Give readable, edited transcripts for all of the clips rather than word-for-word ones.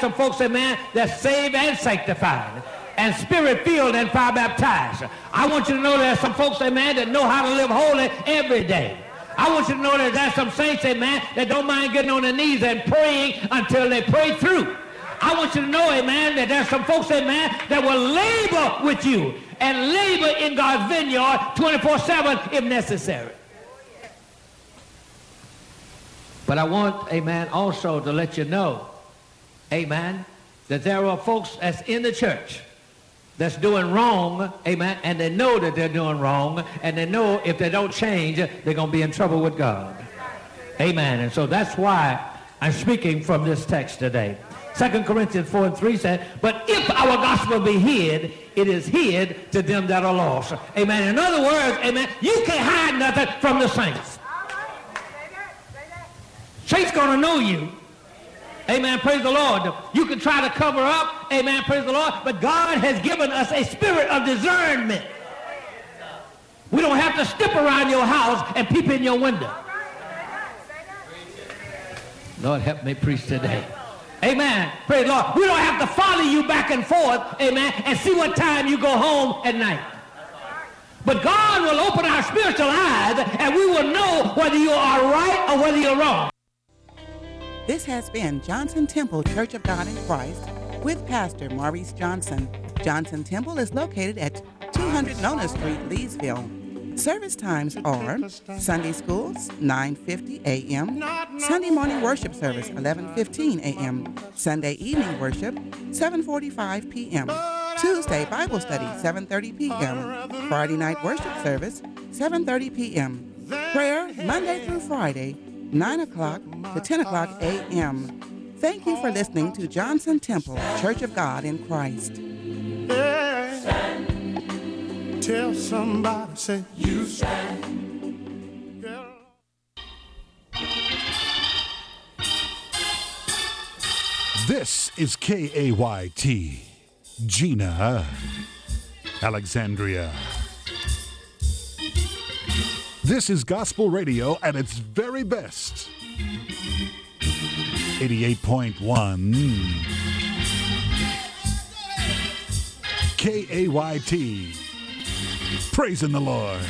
some folks, amen, that's saved and sanctified, and spirit-filled and fire-baptized. I want you to know there's some folks, amen, that know how to live holy every day. I want you to know that there's some saints, amen, that don't mind getting on their knees and praying until they pray through. I want you to know, amen, that there's some folks, amen, that will labor with you and labor in God's vineyard 24/7 if necessary. But I want, amen, also to let you know, amen, that there are folks that's in the church that's doing wrong, amen, and they know that they're doing wrong, and they know if they don't change, they're going to be in trouble with God. Amen. And so that's why I'm speaking from this text today. 2 Corinthians 4:3 said, but if our gospel be hid, it is hid to them that are lost. Amen. In other words, amen, you can't hide nothing from the saints. Saints going to know you. Amen, praise the Lord. You can try to cover up, amen, praise the Lord, but God has given us a spirit of discernment. We don't have to step around your house and peep in your window. Lord, help me preach today. Amen, praise the Lord. We don't have to follow you back and forth, amen, and see what time you go home at night. But God will open our spiritual eyes, and we will know whether you are right or whether you're wrong. This has been Johnson Temple Church of God in Christ with Pastor Maurice Johnson. Johnson Temple is located at 200 Nona Street, Leesville. Service times are Sunday schools, 9:50 a.m., Sunday morning worship service, 11:15 a.m., Sunday evening worship, 7:45 p.m., Tuesday Bible study, 7:30 p.m., Friday night worship service, 7:30 p.m., prayer Monday through Friday, 9 o'clock to 10 o'clock a.m. Thank you for listening to Johnson Temple, Church of God in Christ. Stand. Tell somebody, say, you stand. This is KAYT, Gina, Alexandria. This is gospel radio at its very best. 88.1 KAYT. Praising the Lord.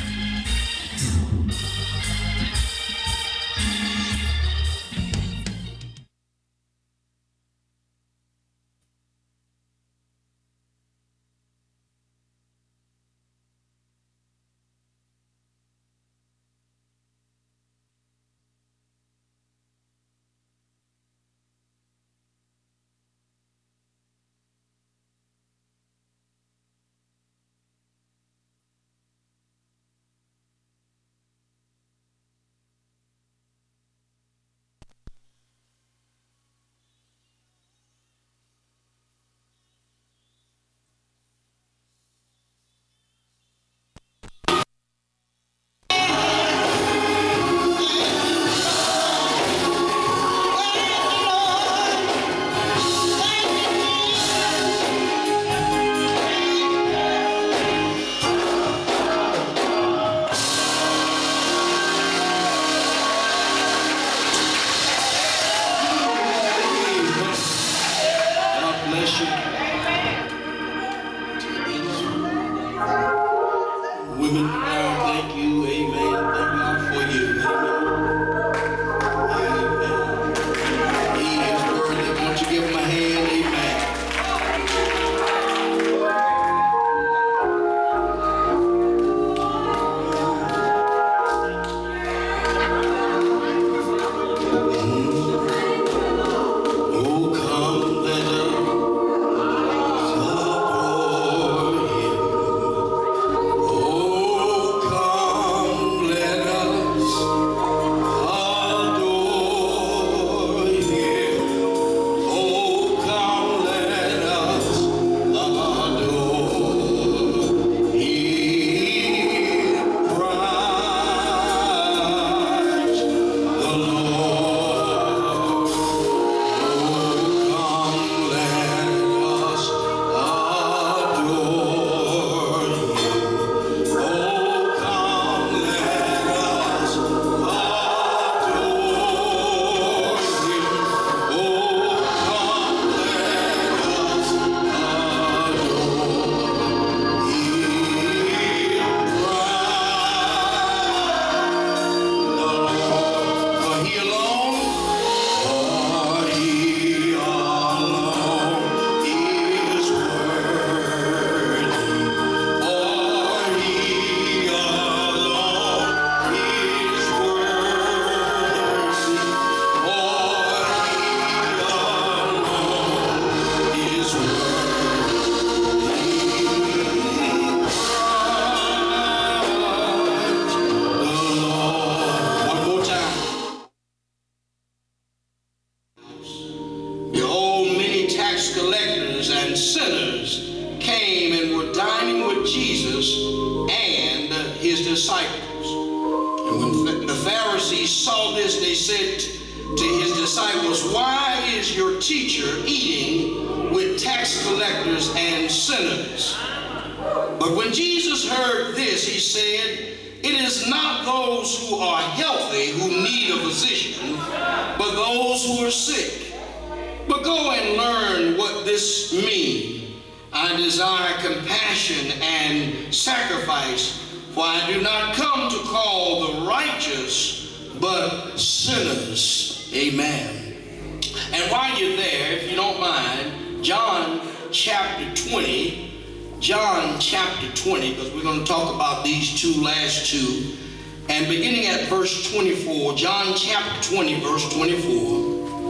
sinners came and were dining with Jesus and his disciples. And when the Pharisees saw this, they said to his disciples, "Why is your teacher eating with tax collectors and sinners?" But when Jesus heard this, he said, "It is not those who are healthy who need a physician, but those who are sick. But go and learn what this means. I desire compassion and sacrifice, for I do not come to call the righteous, but sinners." Amen. And while you're there, if you don't mind, John chapter 20, because we're going to talk about these last two, and beginning at verse 24, John chapter 20, verse 24.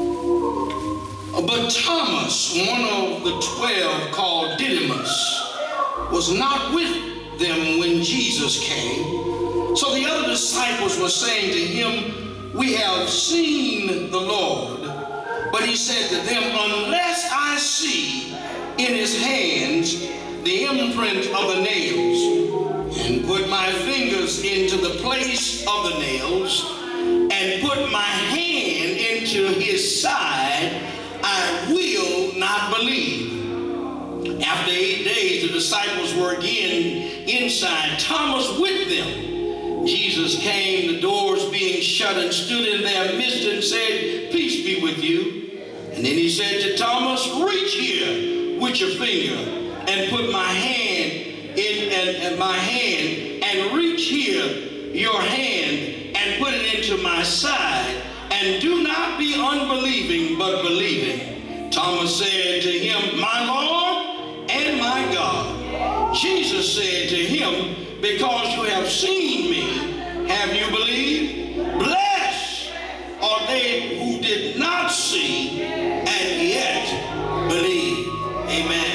But Thomas, one of the 12, called Didymus, was not with them when Jesus came. So the other disciples were saying to him, "We have seen the Lord." But he said to them, "Unless I see in his hands the imprint of the nails, and put my fingers into the place of the nails, and put my hand into his side, I will not believe." After 8 days, the disciples were again inside, Thomas with them. Jesus came, the doors being shut, and stood in their midst and said, "Peace be with you." And then he said to Thomas, "Reach here with your finger and put my hand in my hand, and reach here your hand and put it into my side, and do not be unbelieving but believing." Thomas said to him, "My Lord and my God." Jesus said to him, "Because you have seen me, have you believed? Blessed are they who did not see and yet believe." Amen.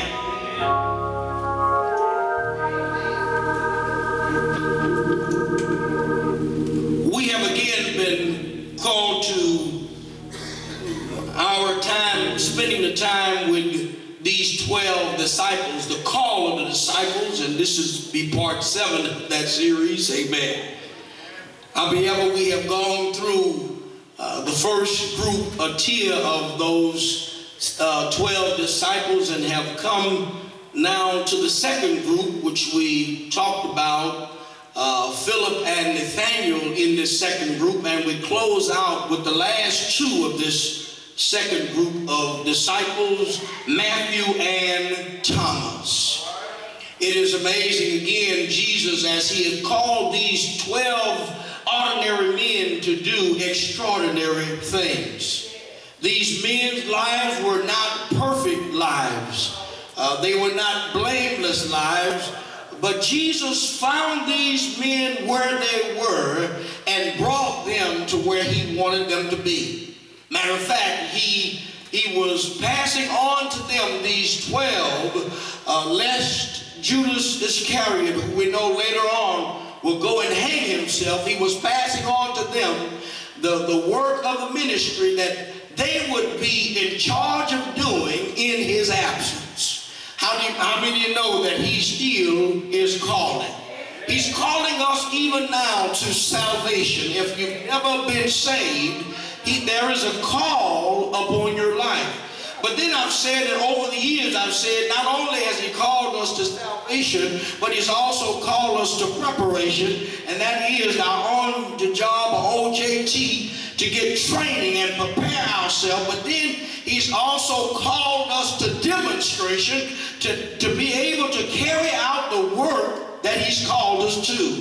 We have again been called to our time, spending the time with these 12 disciples, the call of the disciples, and this is be part 7 of that series. Amen. However, we have gone through the first group, a tier of those 12 disciples, and have come now to the second group, which we talked about, Philip and Nathaniel in this second group, and we close out with the last 2 of this second group of disciples, Matthew and Thomas. It is amazing, again, Jesus, as he had called these 12 ordinary men to do extraordinary things. These men's lives were not perfect lives. They were not blameless lives. But Jesus found these men where they were and brought them to where he wanted them to be. Matter of fact, he was passing on to them these 12, lest Judas Iscariot, who we know later on will go and hang himself, he was passing on to them the work of the ministry that they would be in charge of doing in his absence. How many of you know that he still is calling? He's calling us even now to salvation. If you've never been saved, there is a call upon your life. But then I've said that over the years, I've said not only has he called us to salvation, but he's also called us to preparation, and that is our on-the-job or OJT, to get training and prepare ourselves. But then he's also called us to demonstration, to be able to carry out the work that he's called us to.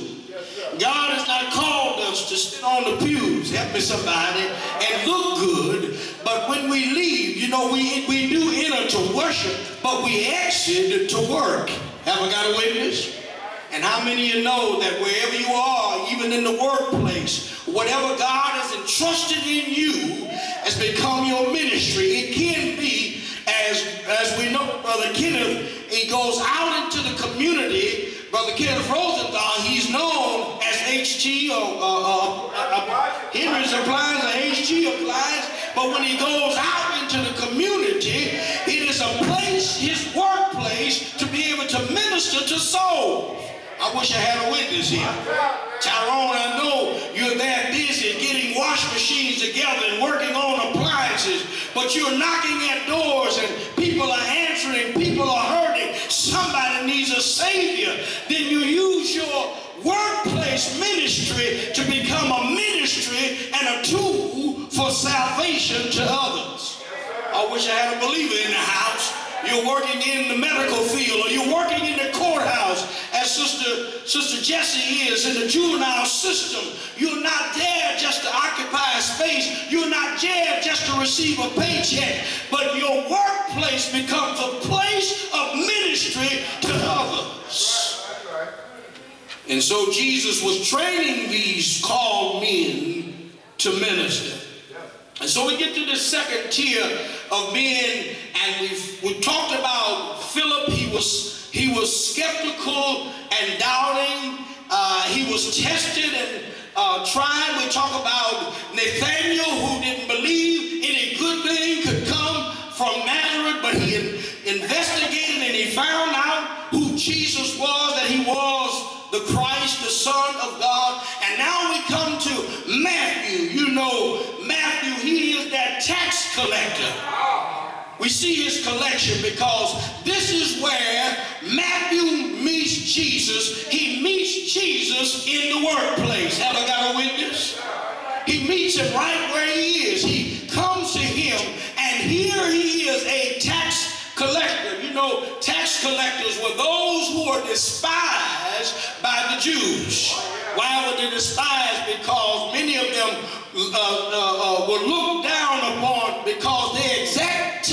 God has not called us to sit on the pews, help me somebody, and look good. But when we leave, you know, we do enter to worship, but we exit to work. Have I got a witness? And how many of you know that wherever you are, even in the workplace, whatever God has entrusted in you has become your ministry. It can be, as we know, Brother Kenneth, he goes out into the community. Brother Kenneth Rosenthal, he's known as HT or Henry's Appliance or HG Appliance, but when he goes out into the community, it is a place, his work I wish I had a witness here. Tyrone, I know you're that busy getting wash machines together and working on appliances, but you're knocking at doors and people are answering, people are hurting. Somebody needs a Savior. Then you use your workplace ministry to become a ministry and a tool for salvation to others. I wish I had a believer in the house. You're working in the medical field, or you're working in the courthouse, as Sister Jessie is in the juvenile system. You're not there just to occupy a space. You're not there just to receive a paycheck, but your workplace becomes a place of ministry to others. And so Jesus was training these called men to minister. And so we get to the second tier of men, and we've talked about Philip. He was skeptical and doubting. He was tested and tried. We talk about Nathaniel, who didn't believe any good thing could come from Nazareth, but he investigated and he found out who Jesus was, that he was the Christ, the Son of God. And now we come to Matthew. You know Matthew, he is that tax collector. We see his collection because this is where Matthew meets Jesus. He meets Jesus in the workplace. Have I got a witness? He meets him right where he is. He comes to him, and here he is, a tax collector. You know, tax collectors were those who were despised by the Jews. Why were they despised? Because many of them were looked down upon because they exact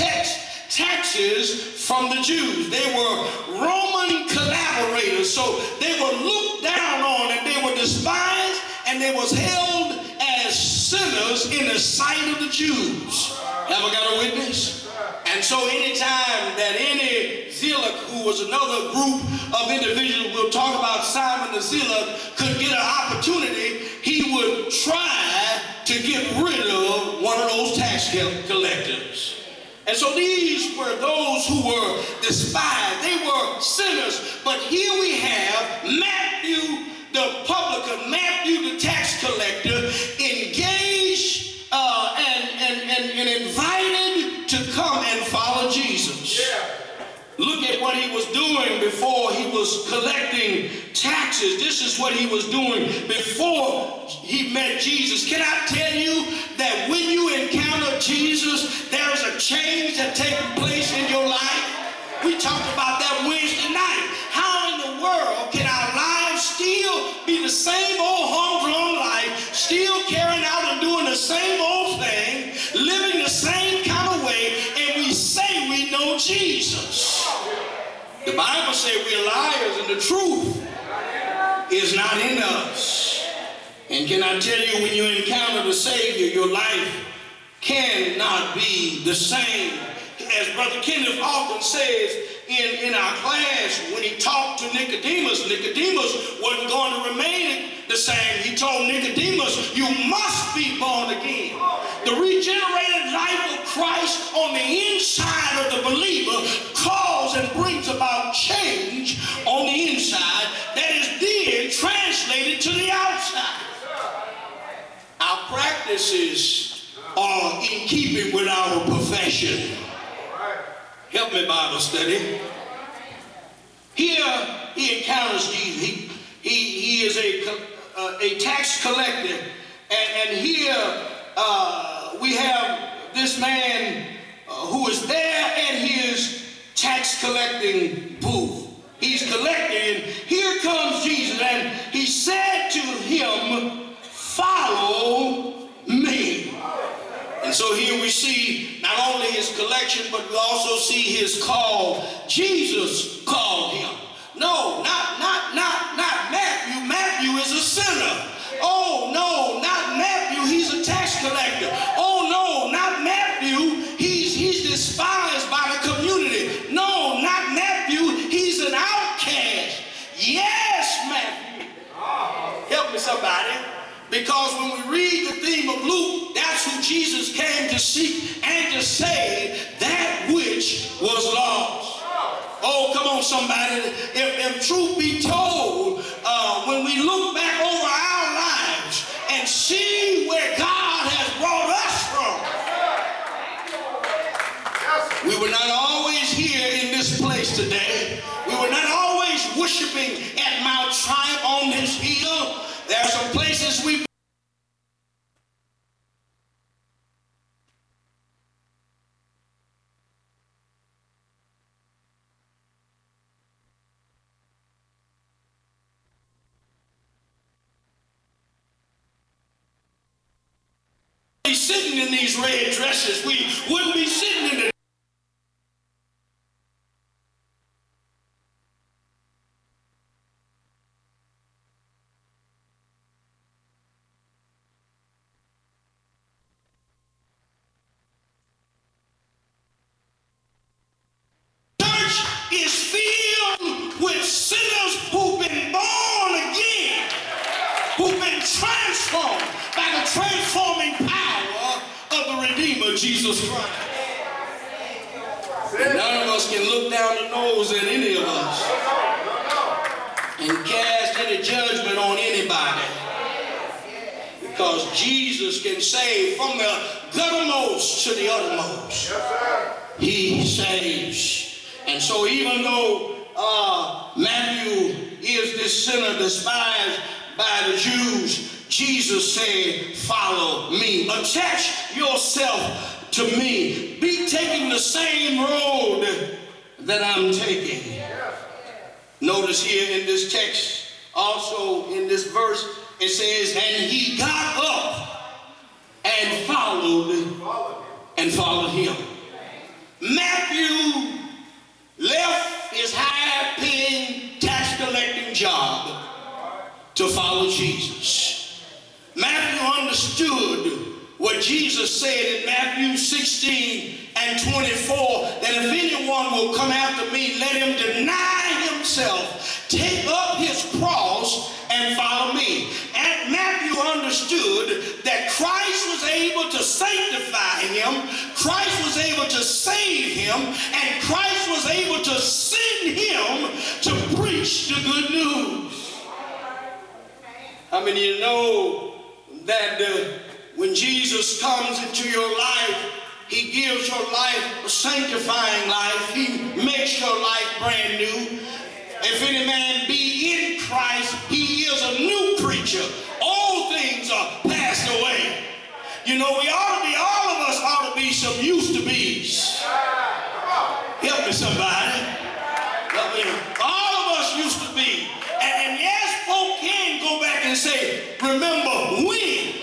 taxes from the Jews. They were Roman collaborators, so they were looked down on, and they were despised, and they was held as sinners in the sight of the Jews. Have I got a witness? And so anytime that any zealot, who was another group of individuals, we'll talk about Simon the zealot, could get an opportunity, he would try to get rid of one of those tax collectors. And so these were those who were despised. They were sinners. But here we have Matthew the publican, Matthew the tax collector, engaged and invited to come and follow Jesus. Yeah. Look at what he was doing before he was collecting taxes. This is what he was doing before he met Jesus. Can I tell you that when you encounter Jesus, there is a change that takes place in your life? We talked about that Wednesday night. How in the world can our lives still be the same old humdrum life, still carrying out and doing the same old thing, living the same kind of way, and we say we know Jesus? The Bible says we're liars and the truth is not in us. And can I tell you, when you encounter the Savior, your life cannot be the same. As Brother Kenneth often says in our class, when he talked to Nicodemus wasn't going to remain the same. He told Nicodemus, you must be born again. The regenerated life of Christ on the inside of the believer calls and brings about change on the inside that is then translated to the outside. Our practices are in keeping with our profession. Help me, Bible study. Here he encounters Jesus. He is a tax collector, and here we have this man who is there at his tax collecting booth. He's collecting, and here comes Jesus, and he said to him, "Follow me." And so here we see not only his collection, but we also see his call. Jesus called him. No, not Matthew. Matthew is a sinner. Oh, no, not Matthew. He's a tax collector. Oh, no, not Matthew. He's despised by the community. No, not Matthew. He's an outcast. Yes, Matthew. Help me, somebody. Because when we read the theme of Luke, that's who Jesus came to seek and to save that which was lost. Oh, come on, somebody. If truth be told, when we look back over our lives and see where God has brought us from, we were not always here in this place today. We were not always worshiping at Mount Triumph on this hill. There are some places we've be sitting in these red dresses. We wouldn't be sitting in the church is filled with sinners who've been born again, who've been transformed by the transforming power of the Redeemer, Jesus Christ. And none of us can look down the nose at any of us and cast any judgment on anybody, because Jesus can save from the guttermost to the uttermost. He saves. And so even though Matthew is this sinner despised by the Jews, Jesus said, follow me. Attach yourself to me. Be taking the same road that I'm taking. Notice here in this text, also in this verse, it says, and he got up and followed him. Matthew left his high-paying tax-collecting job to follow Jesus. Matthew understood what Jesus said in Matthew 16 and 24, that if anyone will come after me, let him deny himself, take up his cross, and follow me. And Matthew understood that Christ was able to sanctify him, Christ was able to save him, and Christ was able to send him to preach the good news. How many of you know that when Jesus comes into your life, he gives your life a sanctifying life. He makes your life brand new. If any man be in Christ, he is a new creature. All things are passed away. You know, all of us ought to be some used to be's. Help me, somebody. Help me. All of us used to be. And yes, folk can go back and say, remember when.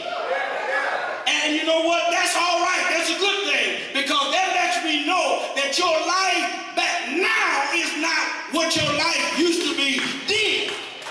And you know what? That's all right. That's a good thing, because that lets me know that your life back now is not what your life used to be then.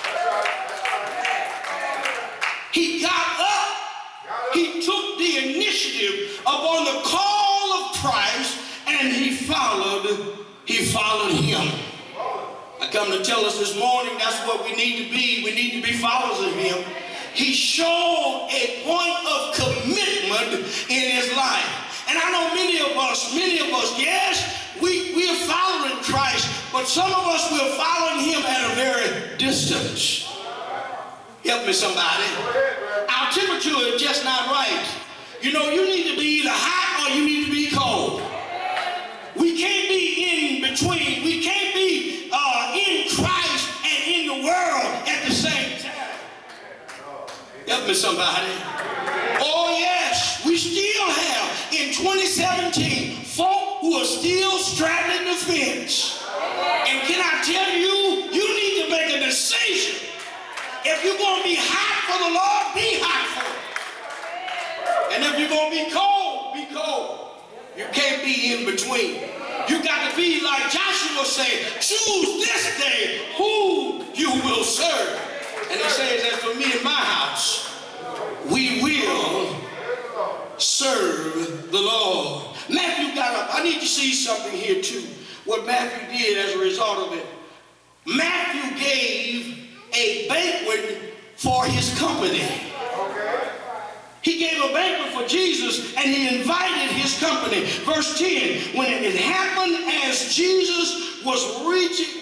He got up. He took the initiative upon the call of Christ, and he followed him. I come to tell us this morning that's what we need to be. We need to be followers of him. He showed a point of commitment in his life. And I know many of us, yes, we're following Christ, but some of us, we're following him at a very distance. Help me, somebody. Our temperature is just not right. You know, you need to be either hot or you need to be cold. We can't be in between. We can't be in Christ and in the world at the same time. Help me, somebody. Oh, yes, we still have, in 2017, folk who are still straddling the fence. And can I tell you, you need to make a decision. If you're going to be hot for the Lord, be hot for him. And if you're going to be cold, be cold. You can't be in between. You got to be like Joshua said, choose this day who you will serve. And he says that for me and my house, we will serve the Lord. Matthew got up. I need to see something here too. What Matthew did as a result of it. Matthew gave a banquet for his company. He gave a banquet for Jesus, and he invited his company. Verse 10, when it happened as Jesus was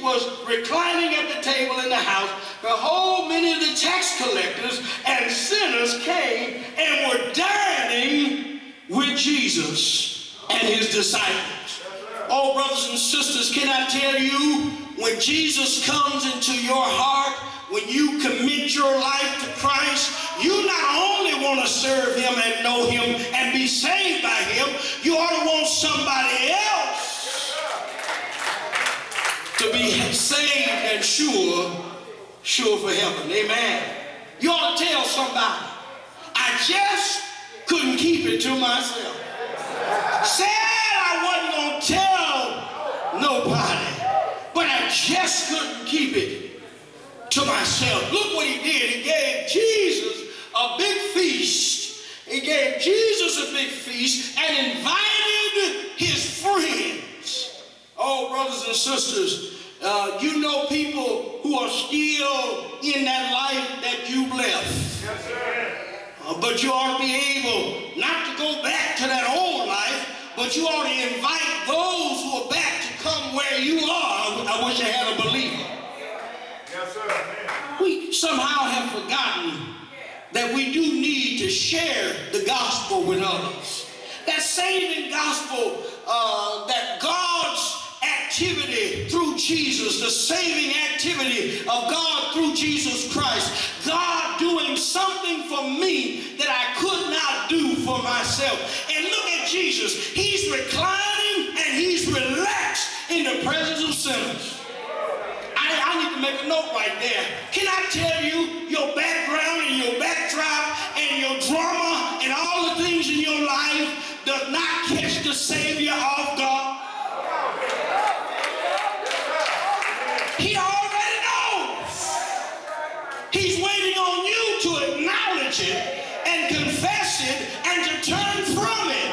was reclining at the table in the house, behold, many of the tax collectors and sinners came and were dining with Jesus and his disciples. Oh, brothers and sisters, can I tell you, when Jesus comes into your heart, when you commit your life to Christ, you not only want to serve him and know him and be saved by him, you ought to want somebody else to be saved and sure for heaven. Amen. You ought to tell somebody, I just couldn't keep it to myself. Said I wasn't going to tell nobody, but I just couldn't keep it to myself. Look what he did. He gave Jesus a big feast. He gave Jesus a big feast and invited his friends. Oh, brothers and sisters, you know people who are still in that life that you left. Yes, sir. But you ought to be able not to go back to that old life, but you ought to invite those who are back to come where you are. I wish I had a believer. Yes, sir. We somehow have forgotten that we do need to share the gospel with others. That saving gospel, that God's activity through Jesus, the saving activity of God through Jesus Christ, God doing something for me that I could not do for myself. And look at Jesus. He's reclining and he's relaxed in the presence of sinners. I need to make a note right there. Can I tell you, your background and your backdrop and your drama and all the things in your life does not catch the Savior off guard? He already knows. He's waiting on you to acknowledge it and confess it and to turn from it.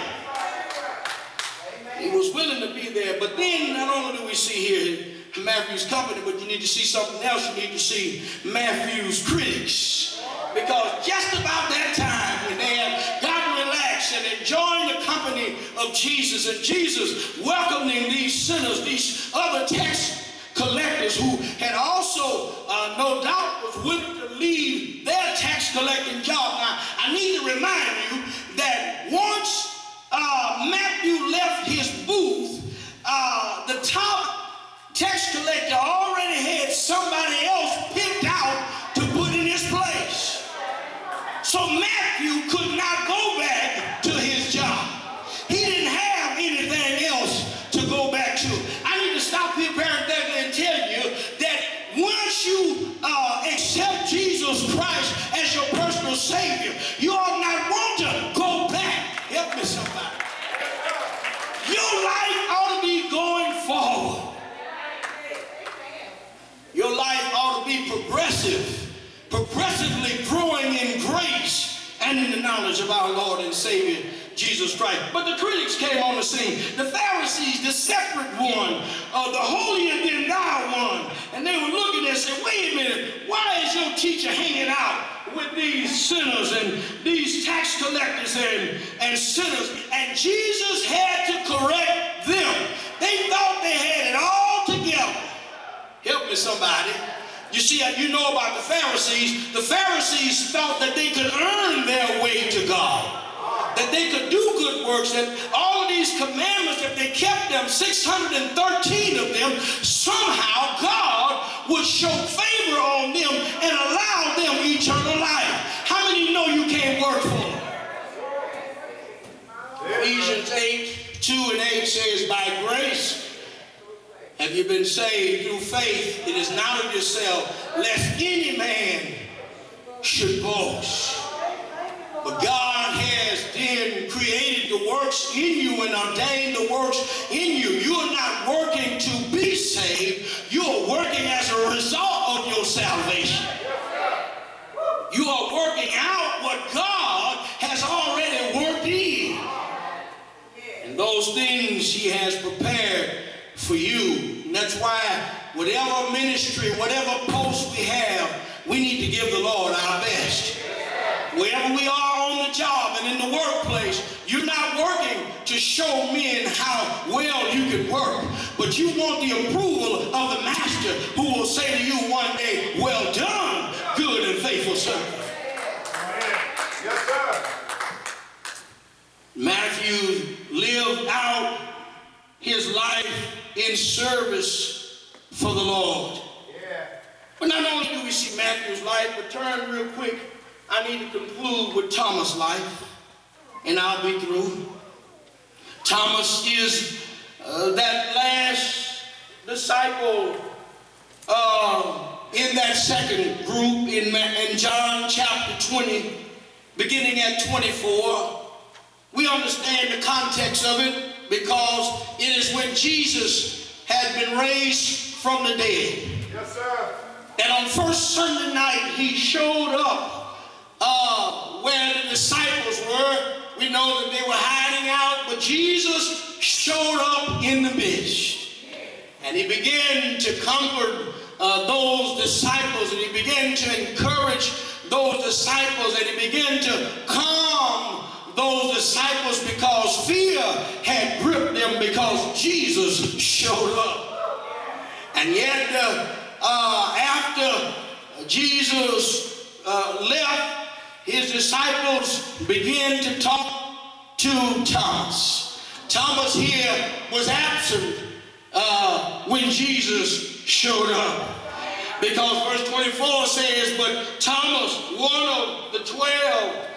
He was willing to be there, but then not only do we see here Matthew's company, but you need to see something else. You need to see Matthew's critics. Because just about that time, when they had gotten relaxed and enjoying the company of Jesus, and Jesus welcoming these sinners, these other tax collectors who had also, no doubt, was willing to leave their tax collecting job. Now, I need to remind you that once Matthew left his booth, the top tax collector already had somebody else picked out to put in his place. So Matthew could not go back to his job. He didn't have anything else to go back to. I need to stop here parenthetically and tell you that once you accept Jesus Christ as your personal Savior, you ought not want to go back. Help me somebody. Your life ought to be going forward. Your life ought to be progressively growing in grace and in the knowledge of our Lord and Savior, Jesus Christ. But the critics came on the scene. The Pharisees, the separate one, the holier than thou one. And they were looking and said, wait a minute, why is your teacher hanging out with these sinners and these tax collectors and sinners? And Jesus had to correct them. They thought they had it all together. Help me somebody. You see, you know about the Pharisees. The Pharisees thought that they could earn their way to God, that they could do good works, that all of these commandments, if they kept them, 613 of them, somehow God would show favor on them and allow them eternal life. How many know you can't work for them? Ephesians 8:2-8 says, by grace have you been saved through faith. It is not of yourself, lest any man should boast. But God has then created the works in you and ordained the works in you. You are not working to be saved. You are working as a result of your salvation. You are working out what God has already worked in. And those things he has prepared for you. And that's why whatever ministry, whatever post we have, we need to give the Lord our best. Wherever we are on the job and in the workplace, you're not working to show men how well you can work, but you want the approval of the master who will say to you one day, well done, good and faithful servant. Yes, sir. Matthew lived out his life in service for the Lord. Yeah. But not only do we see Matthew's life, but turn real quick, I need to conclude with Thomas' life, and I'll be through. Thomas is that last disciple in that second group in John chapter 20, beginning at 24. We understand the context of it because it is when Jesus had been raised from the dead. Yes, sir. And on first Sunday night, he showed up where the disciples were. We know that they were hiding out, but Jesus showed up in the midst. And he began to comfort those disciples, and he began to encourage those disciples, and he began to calm those disciples because fear had gripped them because Jesus showed up. And yet, after Jesus left, his disciples began to talk to Thomas. Thomas here was absent when Jesus showed up. Because verse 24 says, but Thomas, one of the 12,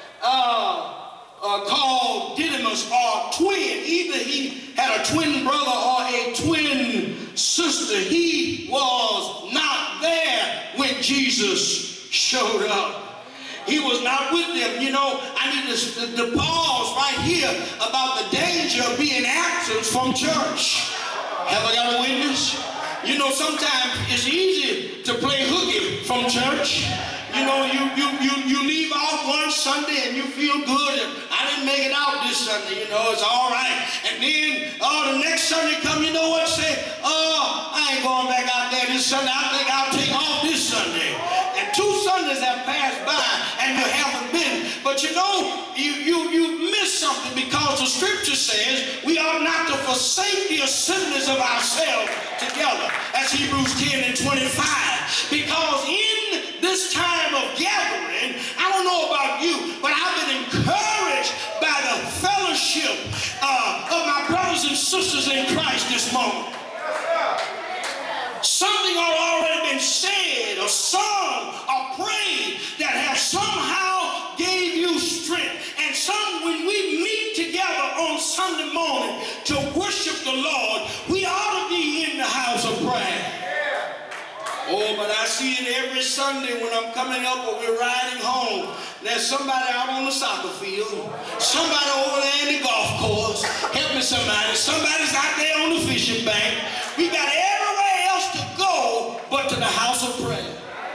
called Didymus, or twin, either he had a twin brother or a twin sister, he was not there when Jesus showed up. He was not with them. You know, I need to pause right here about the danger of being absent from church. Have I got a witness? You know, sometimes it's easy to play hooky from church. You know, you leave off one Sunday and you feel good. And I didn't make it out this Sunday, you know, it's all right. And then, the next Sunday come, you know what, say, I ain't going back out there this Sunday. I think I'll take off this Sunday. And 2 Sundays have passed by and you haven't been. But you know, you missed something because the scripture says we ought not to forsake the assemblies of ourselves together. That's Hebrews 10 and 25. Because in this time of gathering, I don't know about you, but I've been encouraged by the fellowship of my brothers and sisters in Christ this morning. Something already been said or sung or prayed that has somehow gave you strength. And when we meet together on Sunday morning to worship the Lord, we ought to be in the house of prayer. Oh, but I see it every Sunday when I'm coming up or we're riding home. There's somebody out on the soccer field, somebody over there in the golf course. Help me somebody. Somebody's out there on the fishing bank. We got everywhere else to go but to the house of prayer.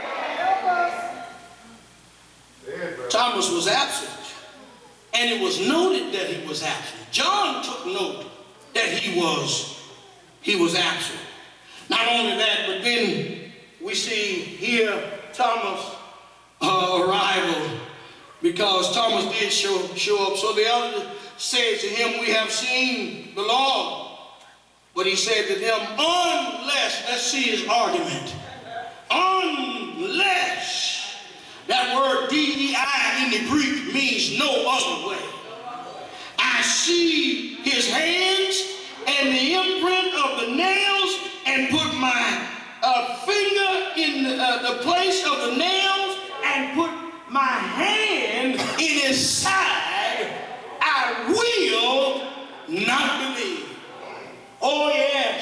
Thomas was absent, and it was noted that he was absent. John took note that he was absent. Not only that, but then we see here Thomas' arrival, because Thomas did show up. So the elder said to him, we have seen the Lord. But he said to them, unless, let's see his argument, unless, that word D-E-I in the Greek means no other way. I see his hands and the imprint of the nails and put my finger in the place of the nails and put my hand in his side, I will not believe. Oh yeah,